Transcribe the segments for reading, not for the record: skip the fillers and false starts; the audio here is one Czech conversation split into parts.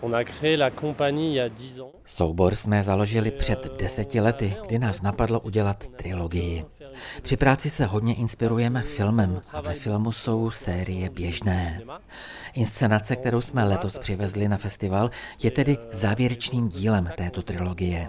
Soubor jsme založili před 10 lety, kdy nás napadlo udělat trilogii. Při práci se hodně inspirujeme filmem a ve filmu jsou série běžné. Inscenace, kterou jsme letos přivezli na festival, je tedy závěrečným dílem této trilogie.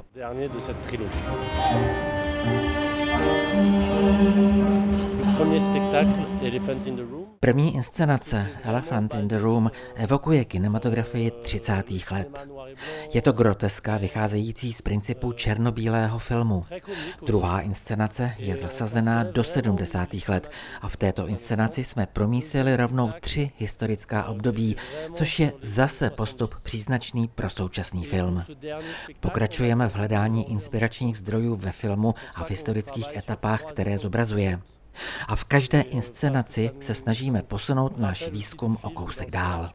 První inscenace Elephant in the Room evokuje kinematografii 30. let. Je to groteska vycházející z principu černobílého filmu. Druhá inscenace je zasazená do 70. let a v této inscenaci jsme promísili rovnou 3 historická období, což je zase postup příznačný pro současný film. Pokračujeme v hledání inspiračních zdrojů ve filmu a v historických etapách, které zobrazuje. A v každé inscenaci se snažíme posunout náš výzkum o kousek dál.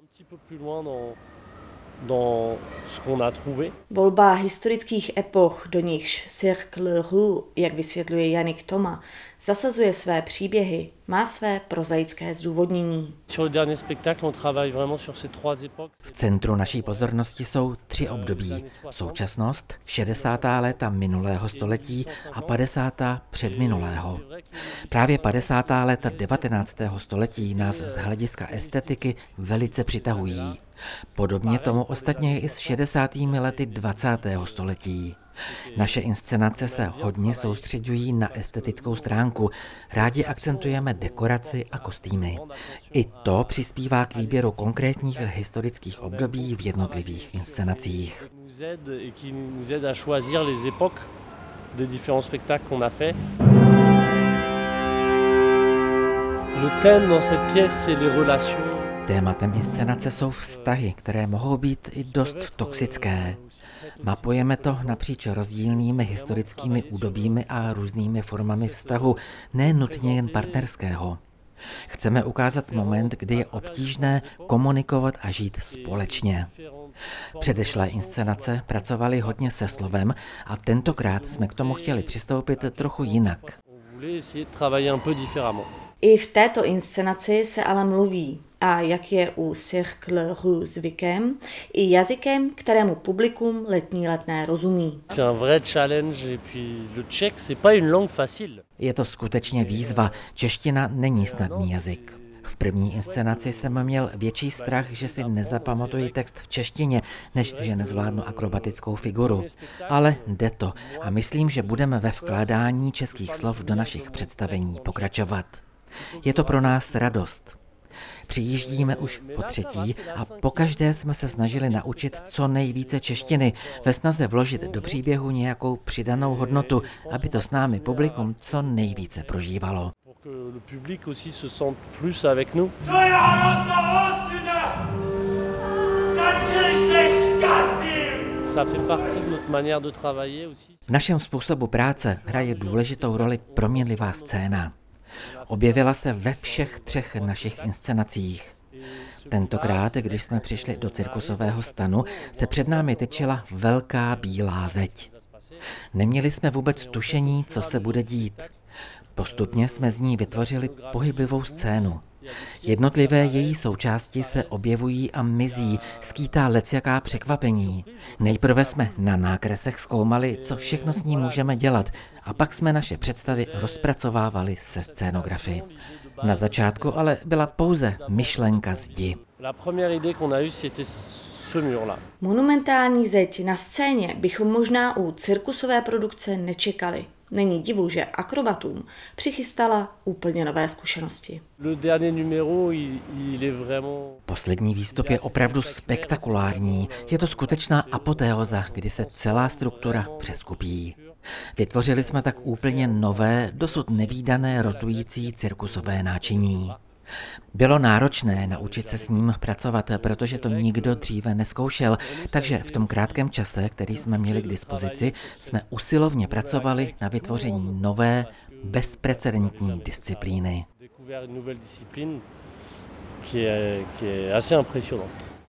Volba historických epoch, do nichž Cirque le Roux, jak vysvětluje Yannick Thomas, zasazuje své příběhy, má své prozaické zdůvodnění. V centru naší pozornosti jsou 3 období. Současnost, 60. léta minulého století a 50. předminulého. Právě 50. léta 19. století nás z hlediska estetiky velice přitahují. Podobně tomu ostatně je i s 60. lety 20. století. Naše inscenace se hodně soustředují na estetickou stránku. Rádi akcentujeme dekoraci a kostýmy. I to přispívá k výběru konkrétních historických období v jednotlivých inscenacích. Tématem inscenace jsou vztahy, které mohou být i dost toxické. Mapujeme to napříč rozdílnými historickými údobími a různými formami vztahu, ne nutně jen partnerského. Chceme ukázat moment, kdy je obtížné komunikovat a žít společně. Předešlé inscenace pracovaly hodně se slovem a tentokrát jsme k tomu chtěli přistoupit trochu jinak. I v této inscenaci se ale mluví, a jak je u Cirque le Roux zvykem, i jazykem, kterému publikum letní let nerozumí. Je to skutečně výzva. Čeština není snadný jazyk. V první inscenaci jsem měl větší strach, že si nezapamatuji text v češtině, než že nezvládnu akrobatickou figuru. Ale jde to a myslím, že budeme ve vkládání českých slov do našich představení pokračovat. Je to pro nás radost. Přijíždíme už po 3. a pokaždé jsme se snažili naučit co nejvíce češtiny, ve snaze vložit do příběhu nějakou přidanou hodnotu, aby to s námi publikum co nejvíce prožívalo. V našem způsobu práce hraje důležitou roli proměnlivá scéna. Objevila se ve všech 3 našich inscenacích. Tentokrát, když jsme přišli do cirkusového stanu, se před námi tyčila velká bílá zeď. Neměli jsme vůbec tušení, co se bude dít. Postupně jsme z ní vytvořili pohyblivou scénu. Jednotlivé její součásti se objevují a mizí, skýtá lecjaká překvapení. Nejprve jsme na nákresech zkoumali, co všechno s ní můžeme dělat, a pak jsme naše představy rozpracovávali se scénografy. Na začátku ale byla pouze myšlenka zdi. Monumentální zeď na scéně bychom možná u cirkusové produkce nečekali. Není divu, že akrobatům přichystala úplně nové zkušenosti. Poslední výstup je opravdu spektakulární. Je to skutečná apoteóza, kdy se celá struktura přeskupí. Vytvořili jsme tak úplně nové, dosud nevídané rotující cirkusové náčiní. Bylo náročné naučit se s ním pracovat, protože to nikdo dříve nezkoušel, takže v tom krátkém čase, který jsme měli k dispozici, jsme usilovně pracovali na vytvoření nové, bezprecedentní disciplíny.